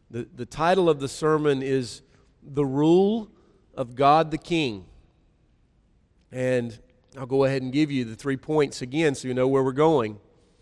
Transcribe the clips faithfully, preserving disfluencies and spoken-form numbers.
The, the title of the sermon is The Rule of God the King. And I'll go ahead and give you the three points again so you know where we're going.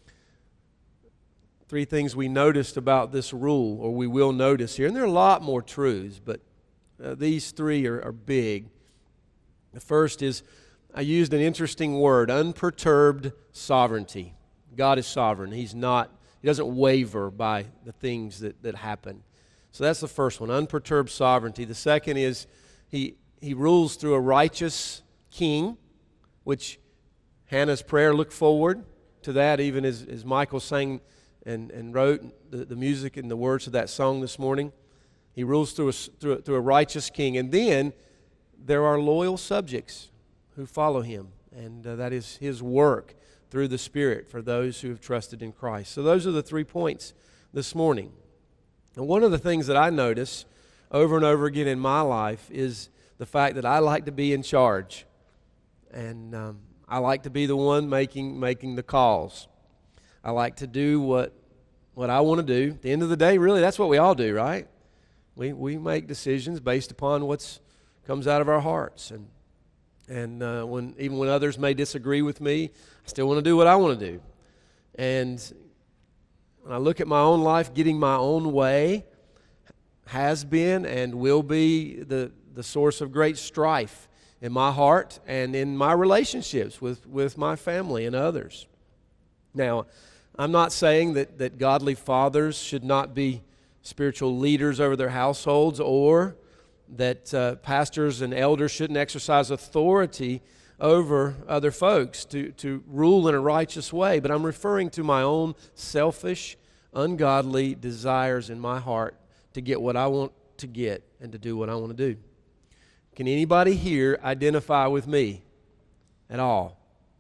Three things we noticed about this rule, or we will notice here. And there are a lot more truths, but uh, these three are, are big. The first is, I used an interesting word, unperturbed sovereignty. God is sovereign. He's not, He doesn't waver by the things that, that happen. So that's the first one, unperturbed sovereignty. The second is he, he rules through a righteous king, which Hannah's prayer looked forward to that, even as, as Michael sang and, and wrote the, the music and the words of that song this morning. He rules through a, through, a, through a righteous king. And then there are loyal subjects who follow him, and uh, that is his work through the Spirit for those who have trusted in Christ. So those are the three points this morning. And one of the things that I notice over and over again in my life is the fact that I like to be in charge. And um, I like to be the one making making the calls. I like to do what what I want to do. At the end of the day, really, that's what we all do, right? We we make decisions based upon what's comes out of our hearts. And and uh, when even when others may disagree with me, I still want to do what I want to do. And when I look at my own life, getting my own way has been and will be the, the source of great strife in my heart and in my relationships with, with my family and others. Now, I'm not saying that, that godly fathers should not be spiritual leaders over their households, or that uh, pastors and elders shouldn't exercise authority over other folks to, to rule in a righteous way. But I'm referring to my own selfish, ungodly desires in my heart to get what I want to get and to do what I want to do. Can anybody here identify with me at all?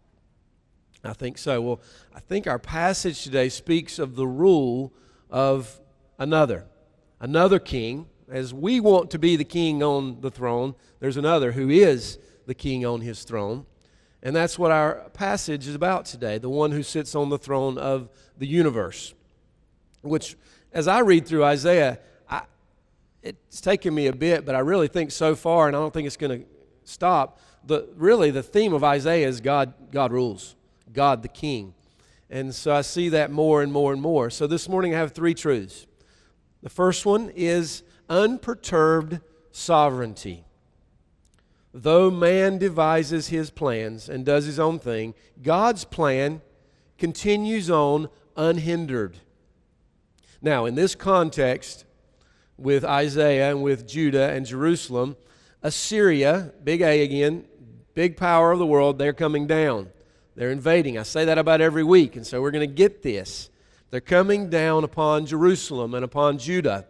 I think so. Well, I think our passage today speaks of the rule of another, another king. As we want to be the king on the throne, there's another who is the king on his throne. And that's what our passage is about today, the one who sits on the throne of the universe. Which, as I read through Isaiah, I, it's taken me a bit, but I really think so far, and I don't think it's going to stop, the, really the theme of Isaiah is God, God rules, God the king. And so I see that more and more and more. So this morning I have three truths. The first one is unperturbed sovereignty. Though man devises his plans and does his own thing, God's plan continues on unhindered. Now, in this context, with Isaiah and with Judah and Jerusalem, Assyria, big A again, big power of the world, they're coming down. They're invading. I say that about every week, and so we're going to get this. They're coming down upon Jerusalem and upon Judah.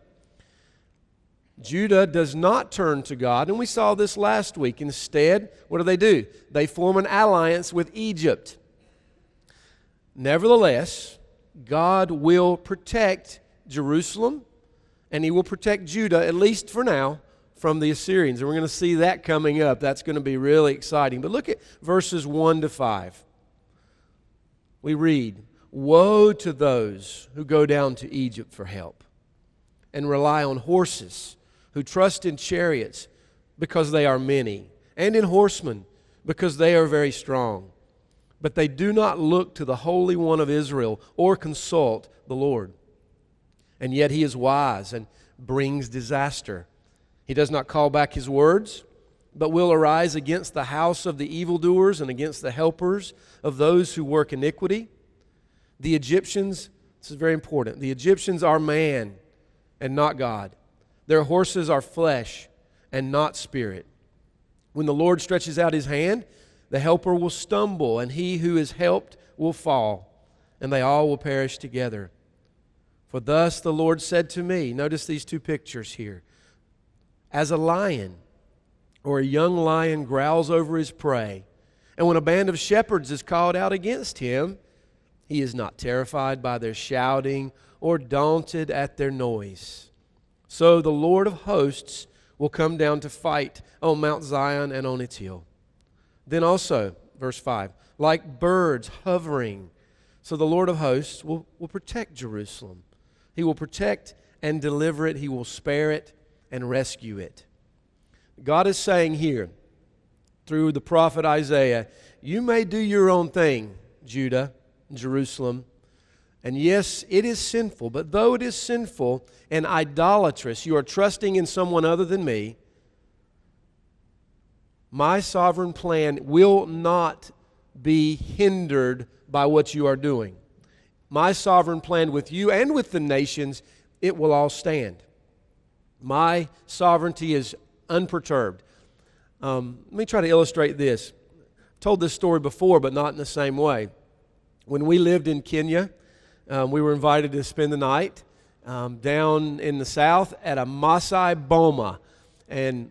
Judah does not turn to God, and we saw this last week. Instead, what do they do? They form an alliance with Egypt. Nevertheless, God will protect Jerusalem, and He will protect Judah, at least for now, from the Assyrians. And we're going to see that coming up. That's going to be really exciting. But look at verses one to five. We read, "Woe to those who go down to Egypt for help and rely on horses, who trust in chariots because they are many, and in horsemen because they are very strong. But they do not look to the Holy One of Israel or consult the Lord. And yet He is wise and brings disaster. He does not call back His words, but will arise against the house of the evildoers and against the helpers of those who work iniquity. The Egyptians," this is very important, "the Egyptians are man and not God. Their horses are flesh and not spirit. When the Lord stretches out His hand, the helper will stumble, and he who is helped will fall, and they all will perish together. For thus the Lord said to me," notice these two pictures here, "as a lion or a young lion growls over his prey, and when a band of shepherds is called out against him, he is not terrified by their shouting or daunted at their noise. So the Lord of hosts will come down to fight on Mount Zion and on its hill. Then also," verse five, "like birds hovering, so the Lord of hosts will, will protect Jerusalem. He will protect and deliver it. He will spare it and rescue it. God is saying here, through the prophet Isaiah, you may do your own thing, Judah, Jerusalem. And yes, it is sinful, but though it is sinful and idolatrous, you are trusting in someone other than me, my sovereign plan will not be hindered by what you are doing. My sovereign plan with you and with the nations, it will all stand. My sovereignty is unperturbed. Um, let me try to illustrate this. I've told this story before, but not in the same way. When we lived in Kenya, um, we were invited to spend the night um, down in the south at a Masai Boma. And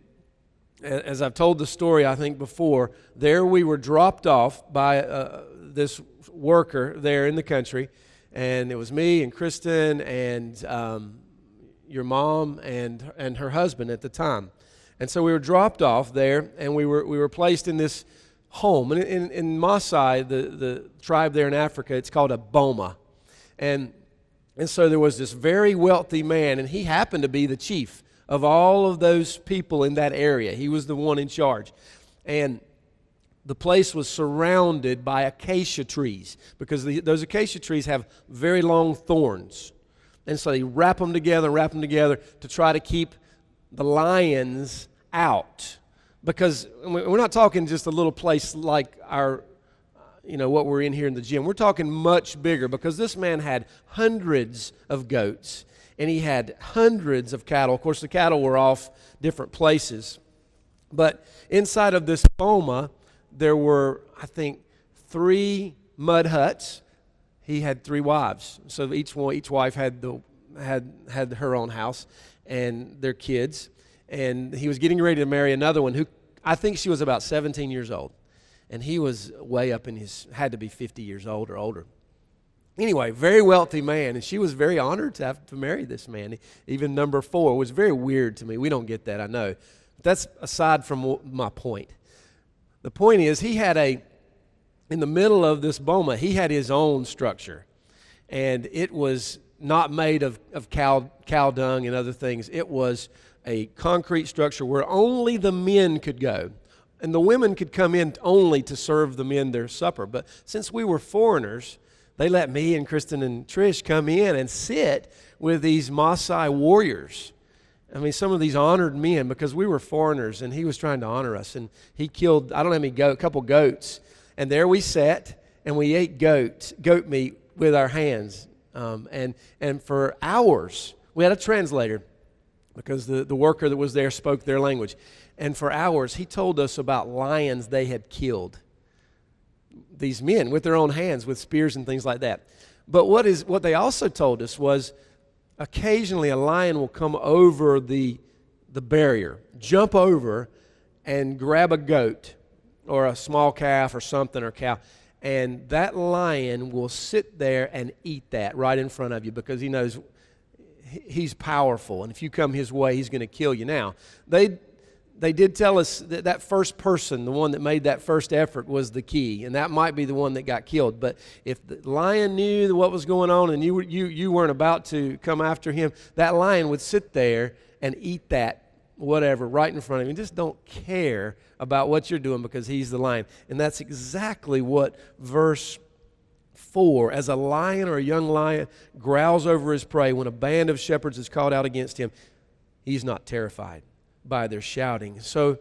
as I've told the story, I think before, there we were dropped off by uh, this worker there in the country. And it was me and Kristen and um, your mom and and her husband at the time. And so we were dropped off there, and we were we were placed in this home. And in, in Maasai, the, the tribe there in Africa, it's called a boma. And, and so there was this very wealthy man, and he happened to be the chief of all of those people in that area. He was the one in charge. And the place was surrounded by acacia trees, because the, those acacia trees have very long thorns. And so they wrap them together, wrap them together to try to keep the lions out. Because we're not talking just a little place like our, you know, what we're in here in the gym. We're talking much bigger, because this man had hundreds of goats and he had hundreds of cattle. Of course, the cattle were off different places. But inside of this boma, there were, I think, three mud huts. He had three wives. So each one, each wife had the had had her own house and their kids. And he was getting ready to marry another one who, I think she was about seventeen years old. And he was way up in his, had to be fifty years old or older. Anyway, very wealthy man, and she was very honored to have to marry this man. Even number four was very weird to me. We don't get that, I know. But that's aside from my point. The point is, he had a, in the middle of this boma, he had his own structure. And it was not made of, of cow, cow dung and other things. It was a concrete structure where only the men could go. And the women could come in only to serve the men their supper. But since we were foreigners, they let me and Kristen and Trish come in and sit with these Maasai warriors. I mean, some of these honored men, because we were foreigners, and he was trying to honor us. And he killed, I don't know how many goat, a couple goats. And there we sat, and we ate goat, goat meat with our hands. Um, and, and for hours, we had a translator, because the, the worker that was there spoke their language. And for hours, he told us about lions they had killed. These men with their own hands, with spears and things like that. But what is what they also told us was occasionally a lion will come over the, the barrier, jump over and grab a goat or a small calf or something, or cow, and that lion will sit there and eat that right in front of you, because he knows he's powerful, and if you come his way, he's going to kill you. Now, they they did tell us that that first person, the one that made that first effort, was the key, and that might be the one that got killed. But if the lion knew what was going on and you you you weren't about to come after him, that lion would sit there and eat that whatever right in front of you. Just don't care about what you're doing, because he's the lion. And that's exactly what verse four, as a lion or a young lion growls over his prey when a band of shepherds is called out against him, he's not terrified by their shouting. So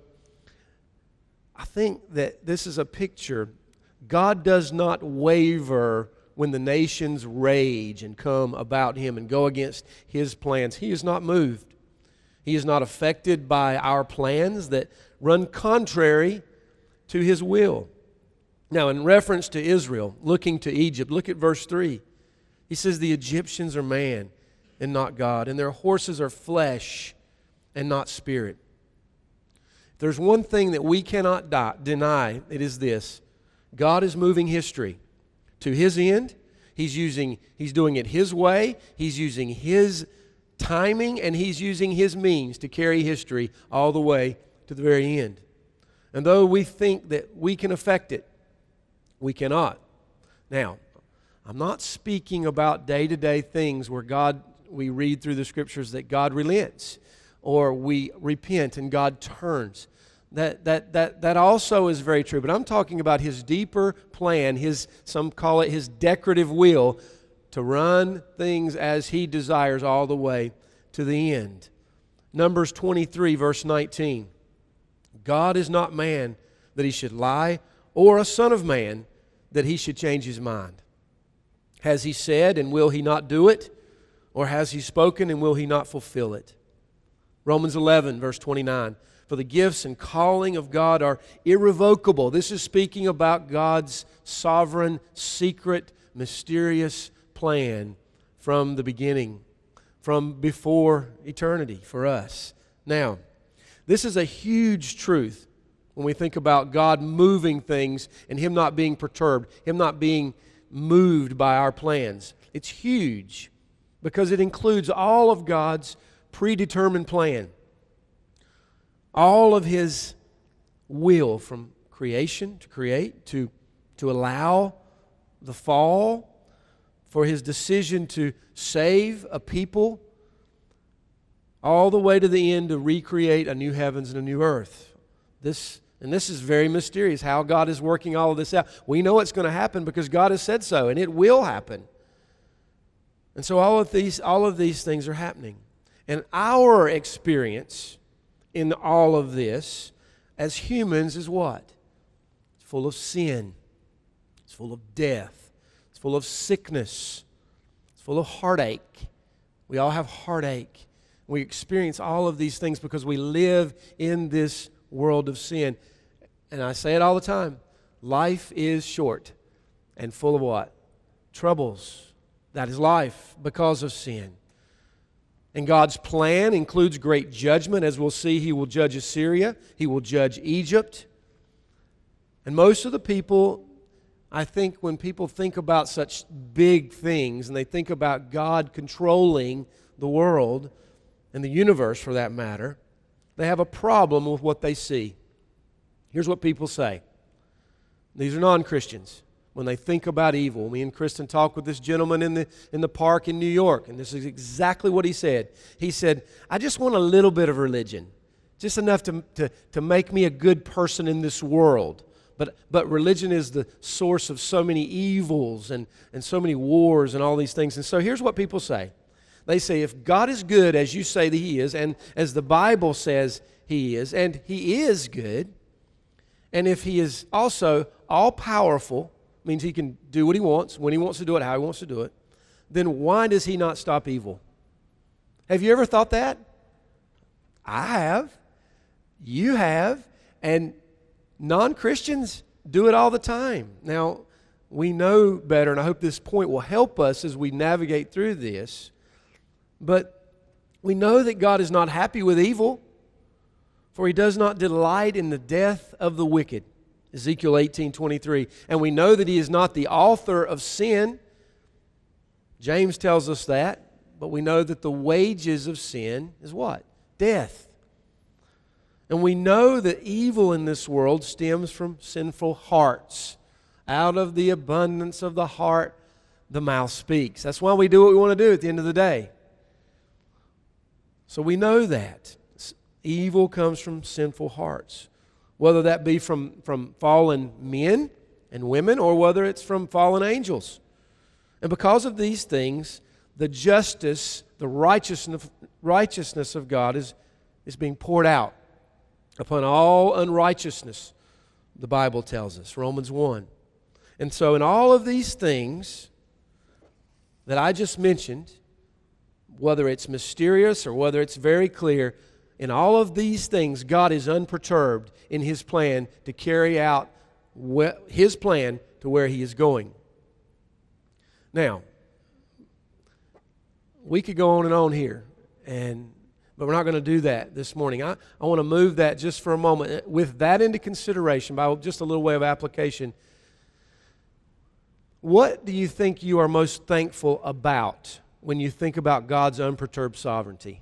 I think that this is a picture. God does not waver when the nations rage and come about him and go against his plans. He is not moved. He is not affected by our plans that run contrary to his will. Now, in reference to Israel, looking to Egypt, look at verse three. He says, the Egyptians are man and not God, and their horses are flesh and not spirit. If there's one thing that we cannot die, deny, it is this. God is moving history to his end. He's using, he's doing it his way. He's using his timing, and he's using his means to carry history all the way to the very end. And though we think that we can affect it, we cannot. Now, I'm not speaking about day-to-day things where God we read through the Scriptures that God relents, or we repent and God turns. That, that, that, that also is very true. But I'm talking about His deeper plan, His, some call it His decorative will, to run things as He desires all the way to the end. Numbers twenty-three, verse nineteen. God is not man that He should lie, or a son of man that He should change His mind. Has He said, and will He not do it? Or has He spoken, and will He not fulfill it? Romans eleven, verse twenty-nine. For the gifts and calling of God are irrevocable. This is speaking about God's sovereign, secret, mysterious plan from the beginning, from before eternity for us. Now, this is a huge truth when we think about God moving things and Him not being perturbed, Him not being moved by our plans. It's huge because it includes all of God's predetermined plan. All of His will, from creation to create, to, to allow the fall, for His decision to save a people, all the way to the end to recreate a new heavens and a new earth. This, and this is very mysterious, how God is working all of this out. We know it's going to happen because God has said so, and it will happen. And so all of these, all of these things are happening. And our experience in all of this as humans is what? It's full of sin. It's full of death. It's full of sickness. It's full of heartache. We all have heartache. We experience all of these things because we live in this world of sin. And I say it all the time. Life is short and full of what? Troubles. That is life because of sin. And God's plan includes great judgment. As we'll see, He will judge Assyria. He will judge Egypt. And most of the people, I think when people think about such big things and they think about God controlling the world and the universe for that matter, they have a problem with what they see. Here's what people say. These are non-Christians. When they think about evil. Me and Kristen talked with this gentleman in the in the park in New York, and this is exactly what he said. He said, I just want a little bit of religion, just enough to, to, to make me a good person in this world. But but religion is the source of so many evils and, and so many wars and all these things. And so here's what people say. They say, if God is good as you say that He is, and as the Bible says He is, and He is good, and if He is also all-powerful, means He can do what He wants, when He wants to do it, how He wants to do it, then why does He not stop evil? Have you ever thought that? I have. You have. And non-Christians do it all the time. Now, we know better, and I hope this point will help us as we navigate through this, but we know that God is not happy with evil, for He does not delight in the death of the wicked. Ezekiel eighteen twenty-three. And we know that He is not the author of sin. James tells us that. But we know that the wages of sin is what? Death. And we know that evil in this world stems from sinful hearts. Out of the abundance of the heart, the mouth speaks. That's why we do what we want to do at the end of the day. So we know that. Evil comes from sinful hearts. Whether that be from, from fallen men and women or whether it's from fallen angels. And because of these things, the justice, the righteousness, righteousness of God is, is being poured out upon all unrighteousness, the Bible tells us, Romans one. And so in all of these things that I just mentioned, whether it's mysterious or whether it's very clear, in all of these things, God is unperturbed in His plan to carry out His plan to where He is going. Now, we could go on and on here, and but we're not going to do that this morning. I, I want to move that just for a moment. With that into consideration, by just a little way of application, what do you think you are most thankful about when you think about God's unperturbed sovereignty?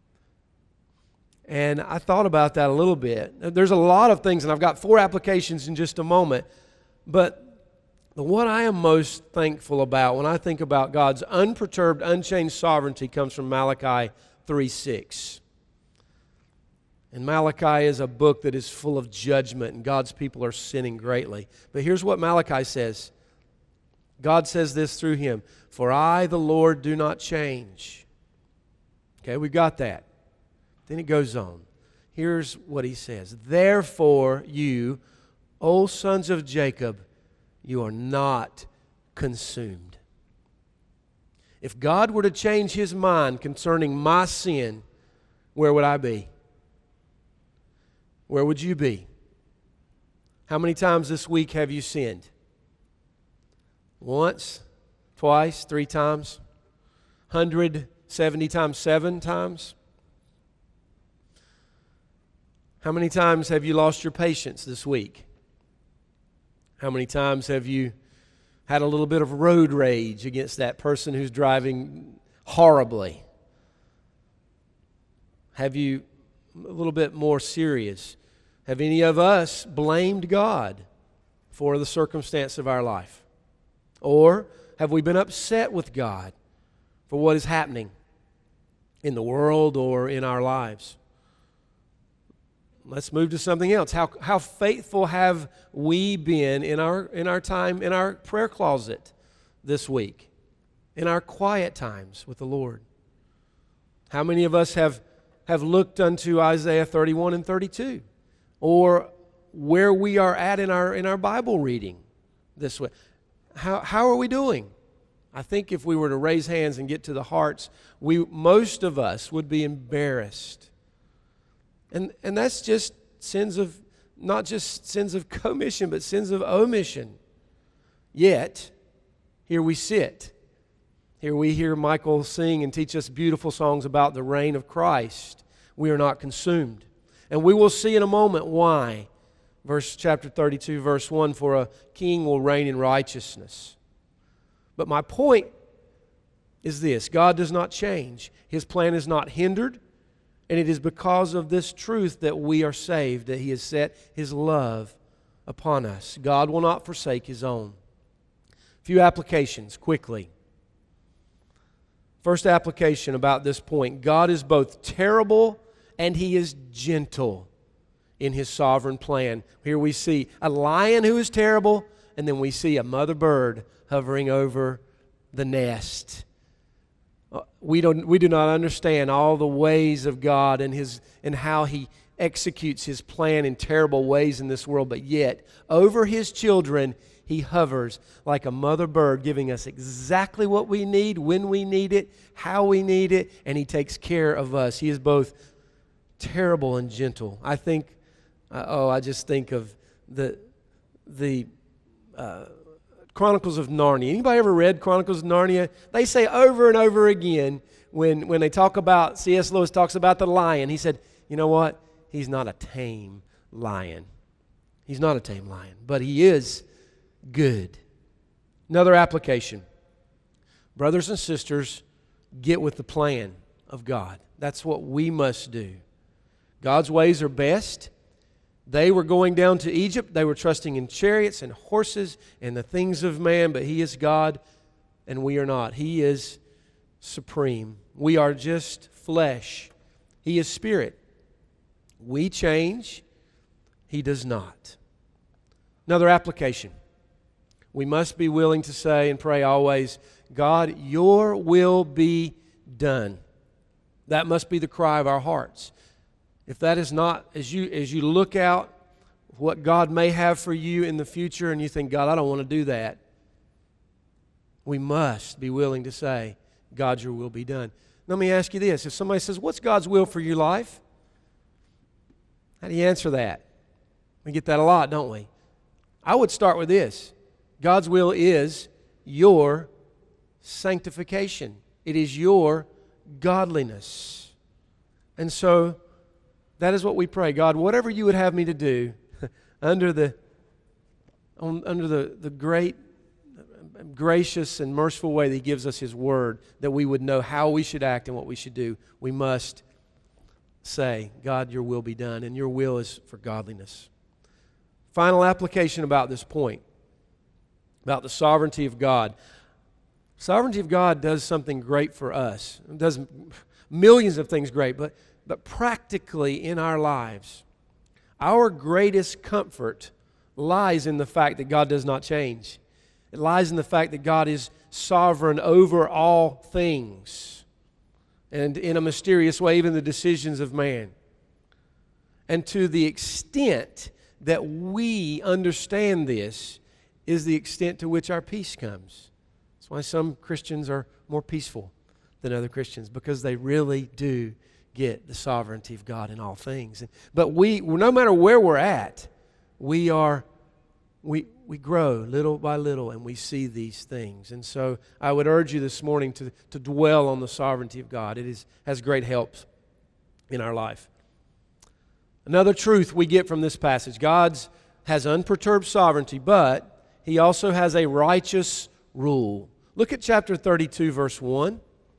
And I thought about that a little bit. There's a lot of things, and I've got four applications in just a moment. But But what I am most thankful about when I think about God's unperturbed, unchanged sovereignty comes from Malachi three six. And Malachi is a book that is full of judgment, and God's people are sinning greatly. But here's what Malachi says. God says this through him, "For I, the Lord, do not change." Okay, we got that. Then it goes on. Here's what he says. "Therefore you, O sons of Jacob, you are not consumed." If God were to change his mind concerning my sin, where would I be? Where would you be? How many times this week have you sinned? Once? Twice? Three times? one hundred seventy times seven times? How many times have you lost your patience this week? How many times have you had a little bit of road rage against that person who's driving horribly? Have you, a little bit more serious, have any of us blamed God for the circumstance of our life? Or have we been upset with God for what is happening in the world or in our lives? Let's move to something else. How, how faithful have we been in our, in our time, in our prayer closet this week, in our quiet times with the Lord? How many of us have, have looked unto Isaiah thirty-one and thirty-two, or where we are at in our, in our Bible reading this way? How, how are we doing? I think if we were to raise hands and get to the hearts, we, most of us would be embarrassed. And and that's just sins of, not just sins of commission, but sins of omission. Yet, here we sit. Here we hear Michael sing and teach us beautiful songs about the reign of Christ. We are not consumed. And we will see in a moment why. Verse chapter thirty-two, verse one, "For a king will reign in righteousness." But my point is this: God does not change. His plan is not hindered. And it is because of this truth that we are saved, that He has set His love upon us. God will not forsake His own. A few applications, quickly. First application about this point: God is both terrible and He is gentle in His sovereign plan. Here we see a lion who is terrible, and then we see a mother bird hovering over the nest. We don't. We do not understand all the ways of God and His and how He executes His plan in terrible ways in this world. But yet, over His children, He hovers like a mother bird, giving us exactly what we need, when we need it, how we need it, and He takes care of us. He is both terrible and gentle. I think. Uh, oh, I just think of the the. Uh, Chronicles of Narnia. Anybody ever read Chronicles of Narnia? They say over and over again when, when they talk about, C S Lewis talks about the lion, he said, you know what? He's not a tame lion. He's not a tame lion, but he is good. Another application. Brothers and sisters, get with the plan of God. That's what we must do. God's ways are best. They were going down to Egypt. They were trusting in chariots and horses and the things of man, but He is God and we are not. He is supreme. We are just flesh. He is spirit. We change. He does not. Another application. We must be willing to say and pray always, God, Your will be done. That must be the cry of our hearts. If that is not, as you as you look out what God may have for you in the future and you think, God, I don't want to do that, we must be willing to say, God, Your will be done. Let me ask you this. If somebody says, what's God's will for your life? How do you answer that? We get that a lot, don't we? I would start with this. God's will is your sanctification. It is your godliness. And so, that is what we pray. God, whatever You would have me to do under the on, under the, the great, gracious and merciful way that He gives us His Word, that we would know how we should act and what we should do, we must say, God, Your will be done, and Your will is for godliness. Final application about this point. about the sovereignty of God. Sovereignty of God does something great for us. It does millions of things great, but, but practically in our lives, our greatest comfort lies in the fact that God does not change. It lies in the fact that God is sovereign over all things, and in a mysterious way, even the decisions of man. And to the extent that we understand this is the extent to which our peace comes. That's why some Christians are more peaceful than other Christians, because they really do get the sovereignty of God in all things. But we, no matter where we're at, we are we we grow little by little, and we see these things. And so I would urge you this morning to, to dwell on the sovereignty of God. It is has great help in our life. Another truth we get from this passage: God has unperturbed sovereignty, but He also has a righteous rule. Look at chapter thirty-two, verse one.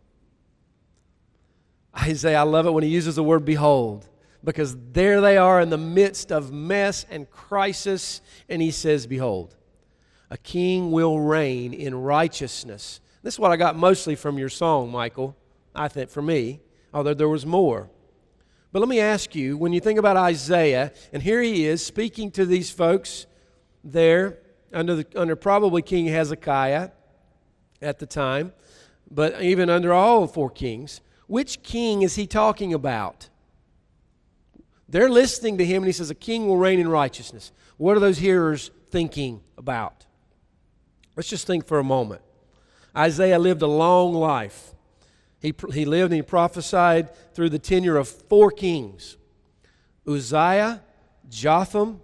Isaiah, I love it when he uses the word behold, because there they are in the midst of mess and crisis, and he says, behold, a king will reign in righteousness. This is what I got mostly from your song, Michael, I think, for me, although there was more. But let me ask you, when you think about Isaiah, and here he is speaking to these folks there under, the, under probably King Hezekiah at the time, but even under all four kings, which king is he talking about? They're listening to him, and he says, a king will reign in righteousness. What are those hearers thinking about? Let's just think for a moment. Isaiah lived a long life. He, he lived and he prophesied through the tenure of four kings: Uzziah, Jotham,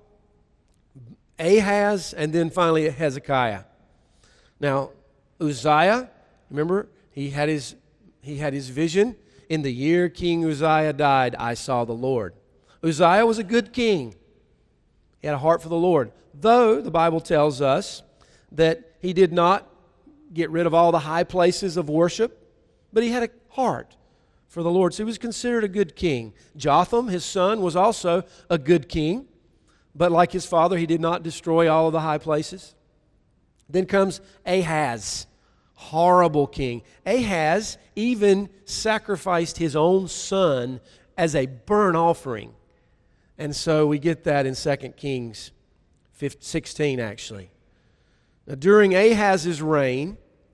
Ahaz, and then finally Hezekiah. Now, Uzziah, remember, he had his he had his vision. In the year King Uzziah died, I saw the Lord. Uzziah was a good king. He had a heart for the Lord. Though the Bible tells us that he did not get rid of all the high places of worship, but he had a heart for the Lord. So he was considered a good king. Jotham, his son, was also a good king, but like his father, he did not destroy all of the high places. Then comes Ahaz, horrible king. Ahaz even sacrificed his own son as a burnt offering. And so we get that in Second Kings sixteen, actually. Now, during Ahaz's reign,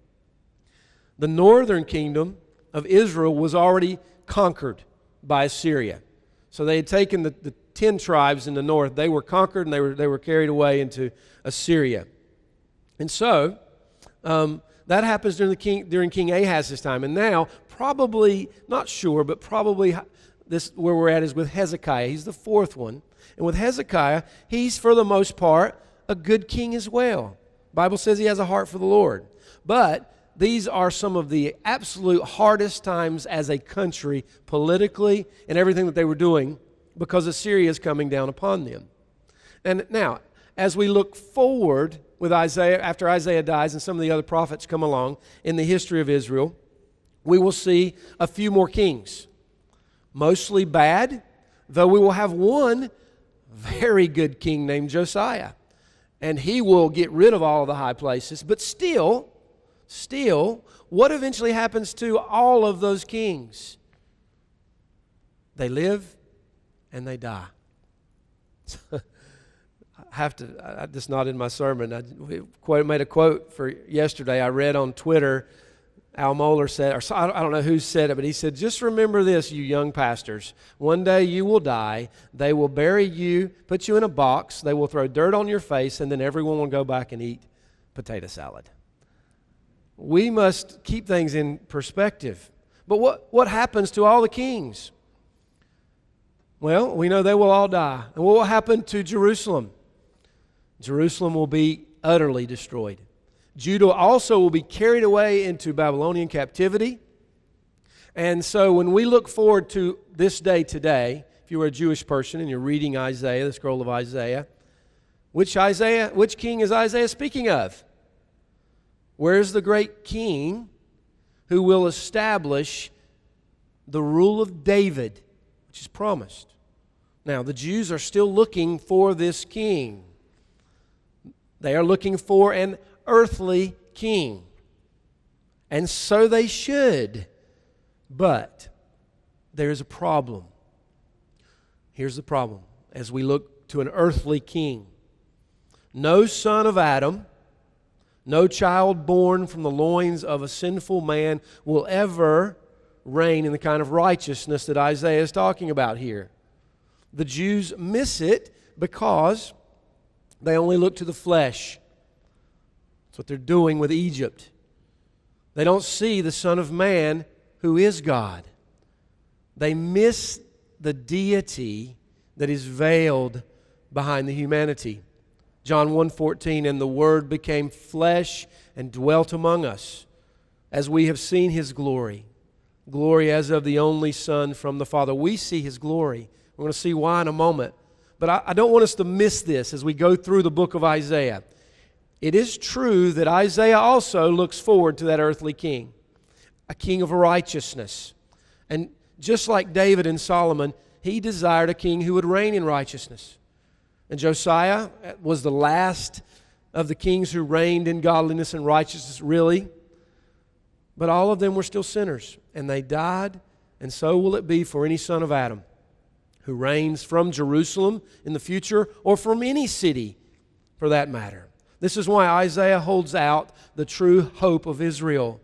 the northern kingdom of Israel was already conquered by Assyria. So they had taken the, the ten tribes in the north. They were conquered, and they were, they were carried away into Assyria. And so, um, that happens during, the king, during King Ahaz's time. And now, probably, not sure, but probably this where we're at is with Hezekiah. He's the fourth one. And with Hezekiah, he's, for the most part, a good king as well. The Bible says he has a heart for the Lord. But these are some of the absolute hardest times as a country, politically, and everything that they were doing, because Assyria is coming down upon them. And now, as we look forward with Isaiah, after Isaiah dies and some of the other prophets come along in the history of Israel, we will see a few more kings. Mostly bad, though we will have one very good king named Josiah. And he will get rid of all of the high places. But still, still, what eventually happens to all of those kings? They live and they die. I have to, I, this not in my sermon. I quote, made a quote for yesterday. I read on Twitter, Al Mohler said, or I don't know who said it, but he said, just remember this, you young pastors. One day you will die. They will bury you, put you in a box. They will throw dirt on your face, and then everyone will go back and eat potato salad. We must keep things in perspective. But what, what happens to all the kings? Well, we know they will all die. And what will happen to Jerusalem? Jerusalem will be utterly destroyed. Judah also will be carried away into Babylonian captivity. And so when we look forward to this day today, if you were a Jewish person and you're reading Isaiah, the scroll of Isaiah, which Isaiah, which king is Isaiah speaking of? Where's the great king who will establish the rule of David, which is promised? Now, the Jews are still looking for this king. They are looking for and earthly king. And so they should. But there is a problem. Here's the problem. As we look to an earthly king, no son of Adam, no child born from the loins of a sinful man will ever reign in the kind of righteousness that Isaiah is talking about here. The Jews miss it because they only look to the flesh. That's what they're doing with Egypt. They don't see the Son of Man who is God. They miss the deity that is veiled behind the humanity. John one fourteen, and the Word became flesh and dwelt among us, as we have seen His glory. Glory as of the only Son from the Father. We see His glory. We're going to see why in a moment. But I, I don't want us to miss this as we go through the book of Isaiah. It is true that Isaiah also looks forward to that earthly king, a king of righteousness. And just like David and Solomon, he desired a king who would reign in righteousness. And Josiah was the last of the kings who reigned in godliness and righteousness, really. But all of them were still sinners, and they died, and so will it be for any son of Adam who reigns from Jerusalem in the future, or from any city for that matter. This is why Isaiah holds out the true hope of Israel.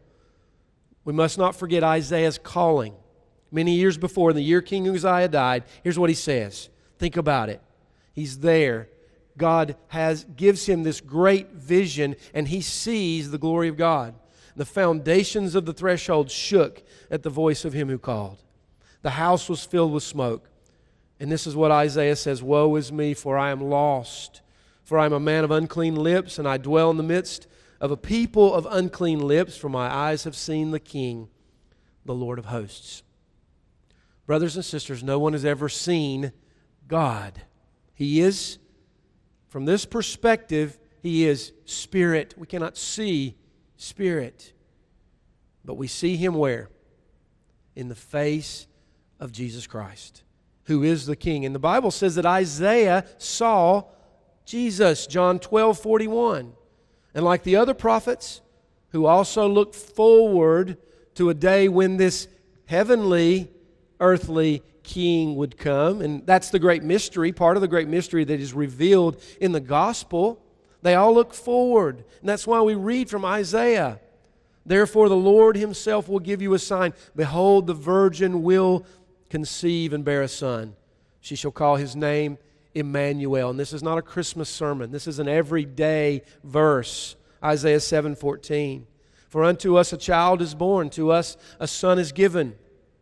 We must not forget Isaiah's calling. Many years before, in the year King Uzziah died, here's what he says. Think about it. He's there. God has gives him this great vision, and he sees the glory of God. The foundations of the threshold shook at the voice of him who called. The house was filled with smoke. And this is what Isaiah says, woe is me, for I am lost. For I am a man of unclean lips, and I dwell in the midst of a people of unclean lips, for my eyes have seen the King, the Lord of hosts. Brothers and sisters, no one has ever seen God. He is, from this perspective, He is Spirit. We cannot see Spirit. But we see Him where? In the face of Jesus Christ, who is the King. And the Bible says that Isaiah saw Jesus, John twelve forty-one. And like the other prophets who also looked forward to a day when this heavenly, earthly King would come, and that's the great mystery, part of the great mystery that is revealed in the gospel. They all look forward, and that's why we read from Isaiah. Therefore the Lord Himself will give you a sign. Behold, the virgin will conceive and bear a son. She shall call His name Emmanuel. And this is not a Christmas sermon. This is an everyday verse. Isaiah seven fourteen. For unto us a child is born, to us a son is given.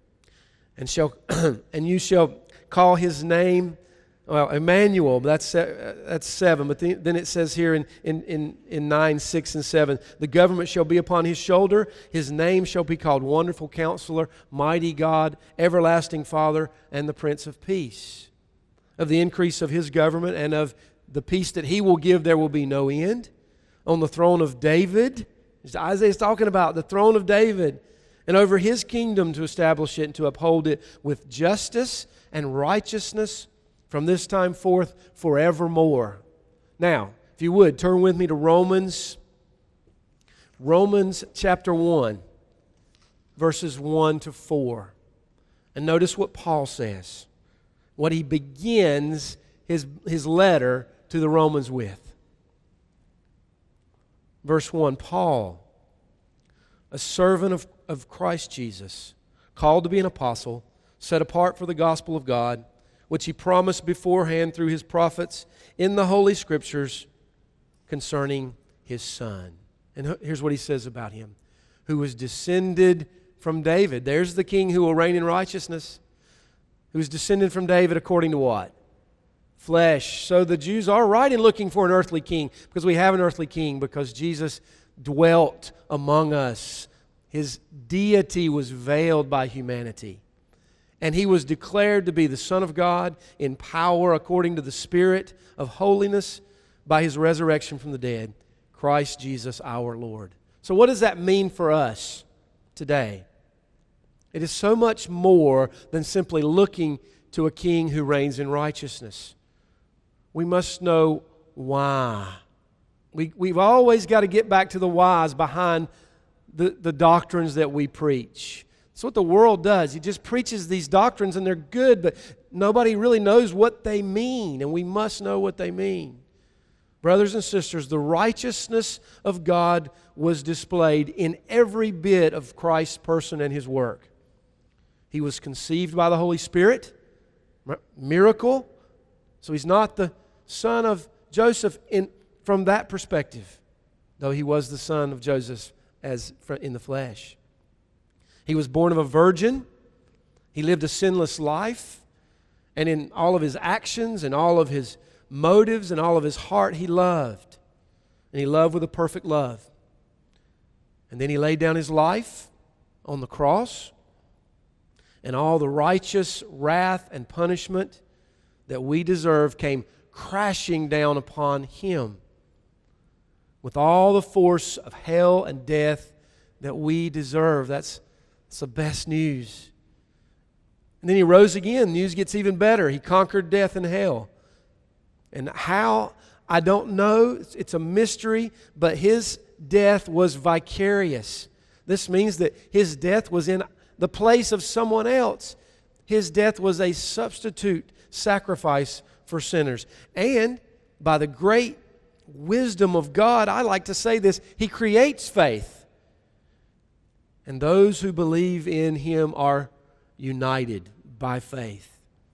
And shall and you shall call His name, well, Emmanuel. That's that's seven. But then it says here in, in, in, in nine, six, and seven, the government shall be upon His shoulder. His name shall be called Wonderful Counselor, Mighty God, Everlasting Father, and the Prince of Peace. Of the increase of His government and of the peace that He will give, there will be no end. On the throne of David, Isaiah is talking about the throne of David, and over His kingdom to establish it and to uphold it with justice and righteousness from this time forth forevermore. Now, if you would, turn with me to Romans, Romans chapter one, verses one to four. And notice what Paul says, what he begins his, his letter to the Romans with. Verse one, Paul, a servant of, of Christ Jesus, called to be an apostle, set apart for the gospel of God, which He promised beforehand through His prophets in the Holy Scriptures concerning His Son. And here's what he says about Him. Who was descended from David. There's the King who will reign in righteousness. Who was descended from David according to what? Flesh. So the Jews are right in looking for an earthly king, because we have an earthly king, because Jesus dwelt among us. His deity was veiled by humanity. And He was declared to be the Son of God in power according to the Spirit of holiness by His resurrection from the dead, Christ Jesus our Lord. So what does that mean for us today? It is so much more than simply looking to a king who reigns in righteousness. We must know why We, we've always got to get back to the whys behind the, the doctrines that we preach. That's what the world does. It just preaches these doctrines and they're good, but nobody really knows what they mean, and we must know what they mean. Brothers and sisters, the righteousness of God was displayed in every bit of Christ's person and His work. He was conceived by the Holy Spirit, miracle. So He's not the son of Joseph in from that perspective, though He was the son of Joseph as in the flesh. He was born of a virgin. He lived a sinless life. And in all of His actions and all of His motives and all of His heart, He loved. And He loved with a perfect love. And then He laid down His life on the cross. And all the righteous wrath and punishment that we deserve came crashing down upon Him, with all the force of hell and death that we deserve. That's, that's the best news. And then He rose again. News gets even better. He conquered death and hell. And how, I don't know. It's a mystery, but His death was vicarious. This means that His death was in the place of someone else. His death was a substitute sacrifice for sinners. And by the great wisdom of God, I like to say this, He creates faith. And those who believe in Him are united by faith.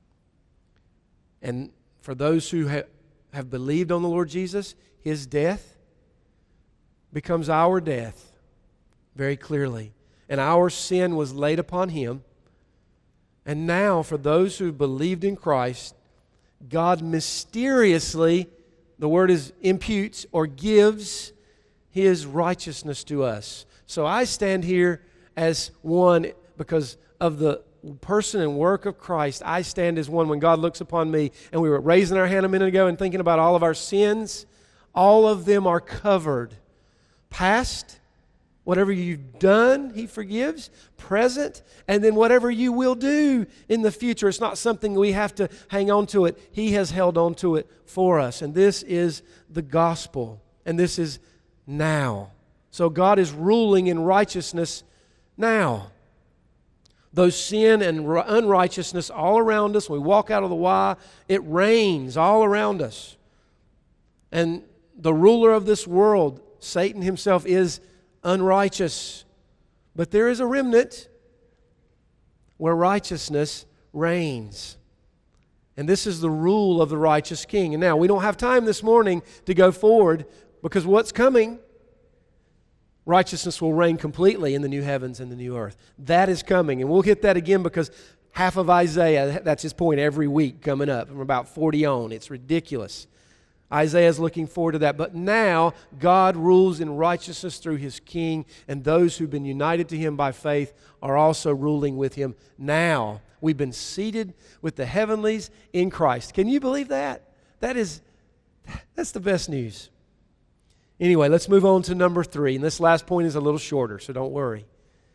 And for those who ha- have believed on the Lord Jesus, His death becomes our death very clearly. And our sin was laid upon Him. And now, for those who believed in Christ, God mysteriously, the word is imputes or gives His righteousness to us. So I stand here as one because of the person and work of Christ. I stand as one when God looks upon me, and we were raising our hand a minute ago and thinking about all of our sins. All of them are covered. Past, whatever you've done, He forgives. Present, and then whatever you will do in the future. It's not something we have to hang on to it. He has held on to it for us. And this is the gospel. And this is now. So God is ruling in righteousness now. Though sin and unrighteousness all around us, we walk out of the why, it reigns all around us. And the ruler of this world, Satan himself, is unrighteous. But there is a remnant where righteousness reigns. And this is the rule of the righteous king. And now, we don't have time this morning to go forward, because what's coming, righteousness will reign completely in the new heavens and the new earth. That is coming. And we'll hit that again, because half of Isaiah, that's his point every week coming up. From about forty on. It's ridiculous. Isaiah is looking forward to that. But now, God rules in righteousness through His King, and those who've been united to Him by faith are also ruling with Him now. We've been seated with the heavenlies in Christ. Can you believe that? That is, that's the best news. Anyway, let's move on to number three. And this last point is a little shorter, so don't worry.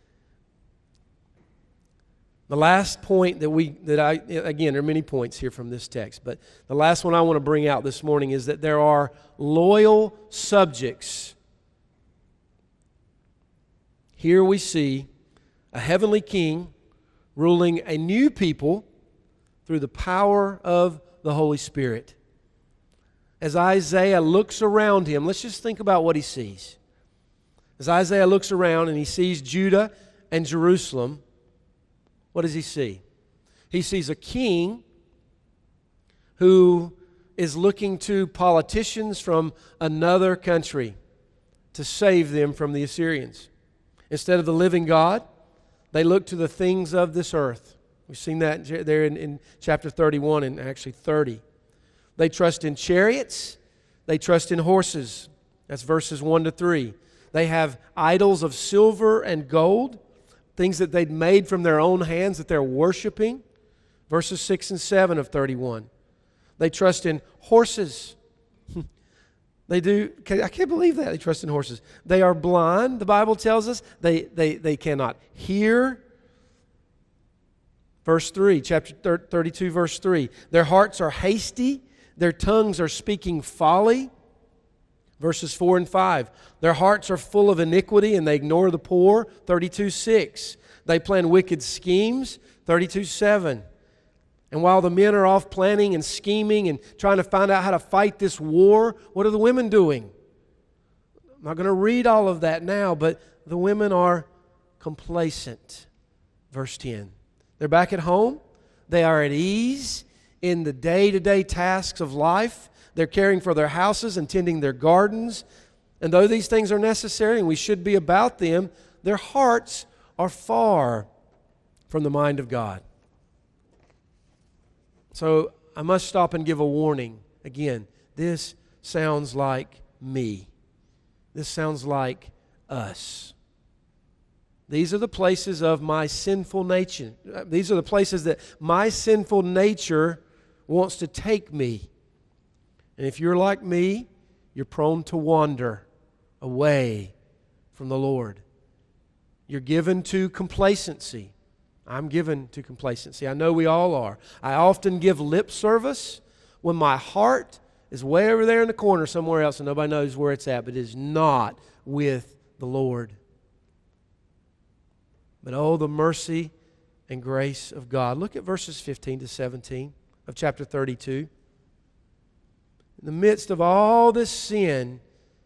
The last point that we, that I, again, there are many points here from this text, but the last one I want to bring out this morning is that there are loyal subjects. Here we see a heavenly king ruling a new people through the power of the Holy Spirit. As Isaiah looks around him, let's just think about what he sees. As Isaiah looks around and he sees Judah and Jerusalem, what does he see? He sees a king who is looking to politicians from another country to save them from the Assyrians. Instead of the living God, they look to the things of this earth. We've seen that there in, in chapter thirty-one and actually thirty. They trust in chariots. They trust in horses. That's verses one to three. They have idols of silver and gold, things that they'd made from their own hands that they're worshiping. Verses six and seven of thirty-one. They trust in horses. They do. I can't believe that. They trust in horses. They are blind, the Bible tells us. They, they, they cannot hear. Verse three, chapter thirty-two, verse three. Their hearts are hasty. Their tongues are speaking folly. Verses four and five. Their hearts are full of iniquity and they ignore the poor. thirty-two six. They plan wicked schemes. thirty-two seven. And while the men are off planning and scheming and trying to find out how to fight this war, what are the women doing? I'm not going to read all of that now, but the women are complacent. Verse ten. They're back at home. They are at ease in the day-to-day tasks of life. They're caring for their houses and tending their gardens. And though these things are necessary and we should be about them, their hearts are far from the mind of God. So I must stop and give a warning. Again, this sounds like me. This sounds like us. These are the places of my sinful nature. These are the places that my sinful nature wants to take me. And if you're like me, you're prone to wander away from the Lord. You're given to complacency. I'm given to complacency. I know we all are. I often give lip service when my heart is way over there in the corner somewhere else and nobody knows where it's at, but it is not with the Lord. But oh, the mercy and grace of God. Look at verses fifteen to seventeen of chapter thirty-two. In the midst of all this sin,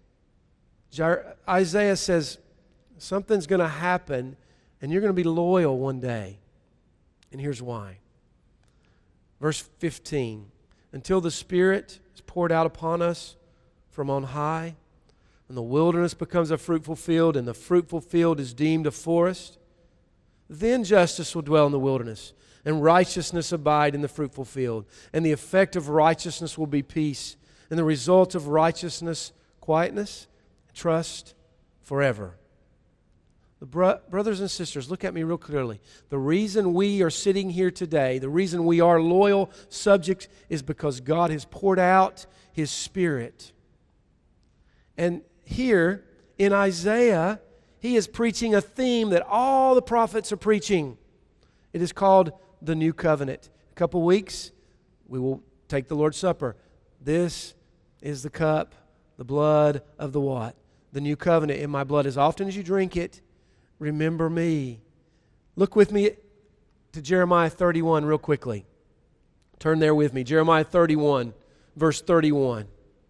Isaiah says, something's going to happen and you're going to be loyal one day. And here's why. Verse fifteen, until the Spirit is poured out upon us from on high, and the wilderness becomes a fruitful field, and the fruitful field is deemed a forest, then justice will dwell in the wilderness, and righteousness abide in the fruitful field. And the effect of righteousness will be peace, and the result of righteousness, quietness, trust forever. The bro- brothers and sisters, look at me real clearly. The reason we are sitting here today, the reason we are loyal subjects is because God has poured out His Spirit. And here in Isaiah, he is preaching a theme that all the prophets are preaching. It is called the New Covenant. In a couple weeks, we will take the Lord's Supper. This is the cup, the blood of the what? The New Covenant in my blood. As often as you drink it, remember me. Look with me to Jeremiah thirty-one real quickly. Turn there with me. Jeremiah thirty-one, verse thirty-one.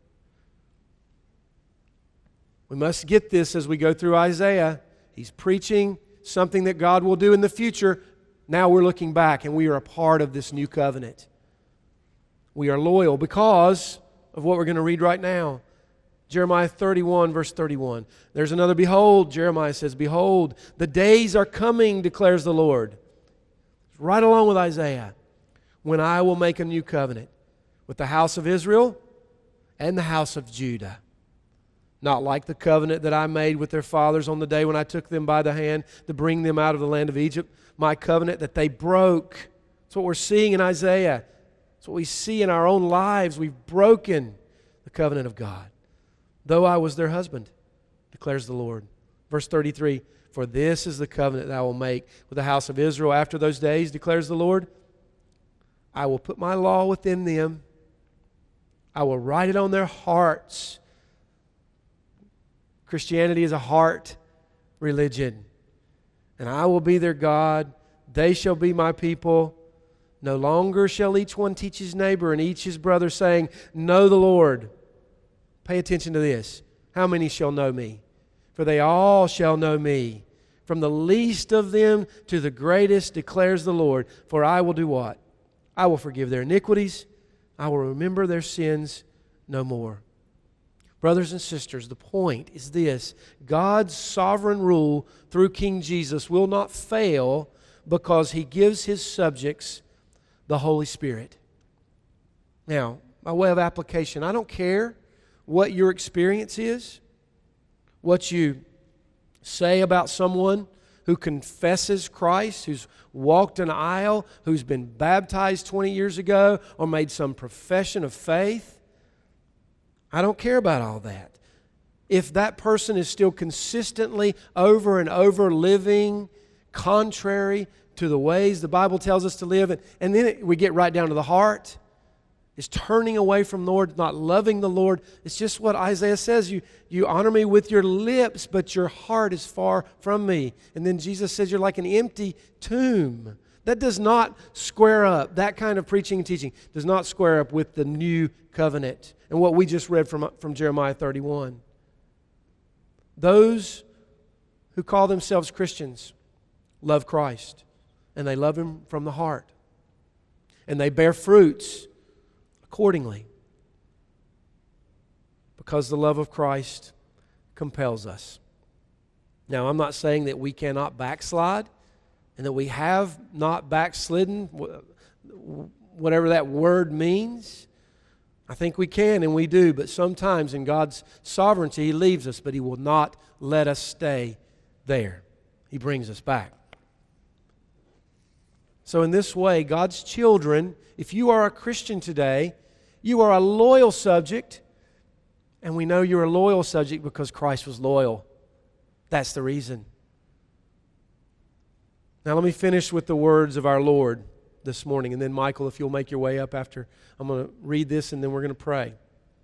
We must get this as we go through Isaiah. He's preaching something that God will do in the future. Now we're looking back and we are a part of this new covenant. We are loyal because of what we're going to read right now. Jeremiah thirty-one, verse thirty-one. There's another behold. Jeremiah says, behold, the days are coming, declares the Lord. Right along with Isaiah. When I will make a new covenant with the house of Israel and the house of Judah. Not like the covenant that I made with their fathers on the day when I took them by the hand to bring them out of the land of Egypt. My covenant that they broke. That's what we're seeing in Isaiah. That's what we see in our own lives. We've broken the covenant of God. Though I was their husband, declares the Lord. Verse thirty-three, for this is the covenant that I will make with the house of Israel after those days, declares the Lord. I will put my law within them. I will write it on their hearts. Christianity is a heart religion. And I will be their God. They shall be my people. No longer shall each one teach his neighbor and each his brother, saying, know the Lord. Pay attention to this. How many shall know me? For they all shall know me. From the least of them to the greatest, declares the Lord. For I will do what? I will forgive their iniquities. I will remember their sins no more. Brothers and sisters, the point is this. God's sovereign rule through King Jesus will not fail because He gives His subjects the Holy Spirit. Now, by way of application, I don't care what your experience is, what you say about someone who confesses Christ, who's walked an aisle, who's been baptized twenty years ago, or made some profession of faith. I don't care about all that. If that person is still consistently over and over living contrary to the ways the Bible tells us to live, and, and then it, we get right down to the heart, is turning away from the Lord, not loving the Lord. It's just what Isaiah says. You, you honor me with your lips, but your heart is far from me. And then Jesus says you're like an empty tomb. That does not square up. That kind of preaching and teaching does not square up with the new covenant and what we just read from, from Jeremiah thirty-one. Those who call themselves Christians love Christ, and they love Him from the heart. And they bear fruits accordingly, because the love of Christ compels us. Now, I'm not saying that we cannot backslide and that we have not backslidden, whatever that word means. I think we can and we do, but sometimes in God's sovereignty He leaves us, but He will not let us stay there. He brings us back. So in this way, God's children, if you are a Christian today, you are a loyal subject, and we know you're a loyal subject because Christ was loyal. That's the reason. Now let me finish with the words of our Lord this morning, and then Michael, if you'll make your way up after I'm going to read this, and then we're going to pray.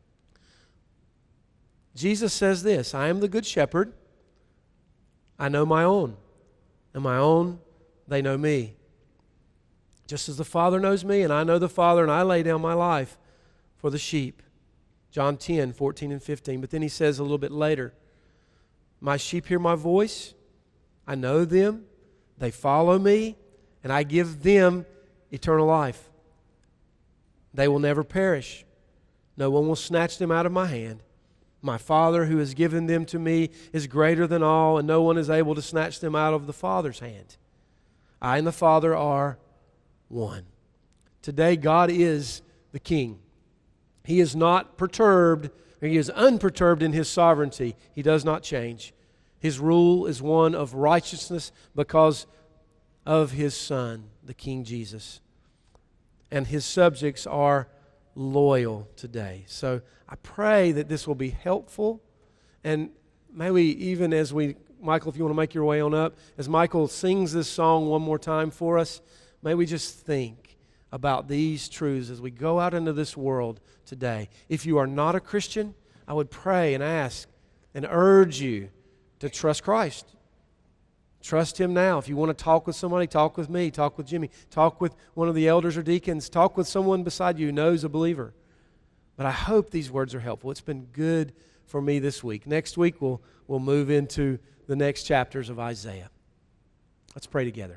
Jesus says this, I am the good shepherd. I know my own, and my own, they know me. Just as the Father knows me, and I know the Father, and I lay down my life for the sheep. John ten, fourteen and fifteen. But then He says a little bit later, my sheep hear my voice. I know them. They follow me, and I give them eternal life. They will never perish. No one will snatch them out of my hand. My Father who has given them to me is greater than all, and no one is able to snatch them out of the Father's hand. I and the Father are one. Today, God is the King. He is not perturbed, or He is unperturbed in His sovereignty. He does not change. His rule is one of righteousness because of His Son, the King Jesus. And His subjects are loyal today. So I pray that this will be helpful. And may we, even as we, Michael, if you want to make your way on up, as Michael sings this song one more time for us, may we just think about these truths as we go out into this world today. If you are not a Christian, I would pray and ask and urge you to trust Christ. Trust Him now. If you want to talk with somebody, talk with me, talk with Jimmy, talk with one of the elders or deacons, talk with someone beside you who knows a believer. But I hope these words are helpful. It's been good for me this week. Next week, we'll, we'll move into the next chapters of Isaiah. Let's pray together.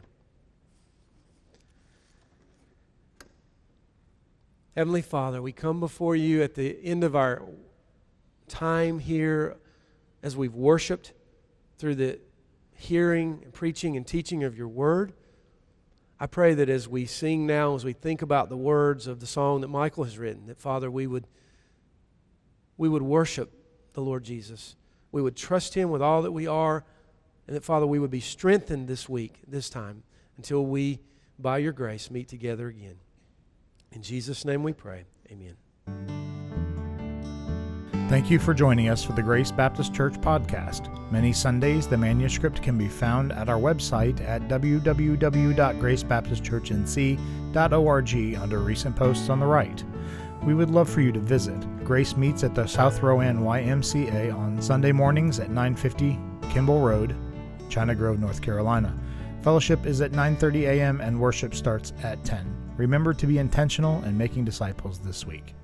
Heavenly Father, we come before You at the end of our time here as we've worshiped through the hearing and preaching and teaching of Your Word. I pray that as we sing now, as we think about the words of the song that Michael has written, that, Father, we would, we would worship the Lord Jesus. We would trust Him with all that we are, and that, Father, we would be strengthened this week, this time, until we, by Your grace, meet together again. In Jesus' name we pray. Amen. Thank you for joining us for the Grace Baptist Church podcast. Many Sundays, the manuscript can be found at our website at w w w dot grace baptist church n c dot org under Recent Posts on the right. We would love for you to visit. Grace meets at the South Rowan Y M C A on Sunday mornings at nine fifty Kimball Road, China Grove, North Carolina. Fellowship is at nine thirty a m and worship starts at ten. Remember to be intentional in making disciples this week.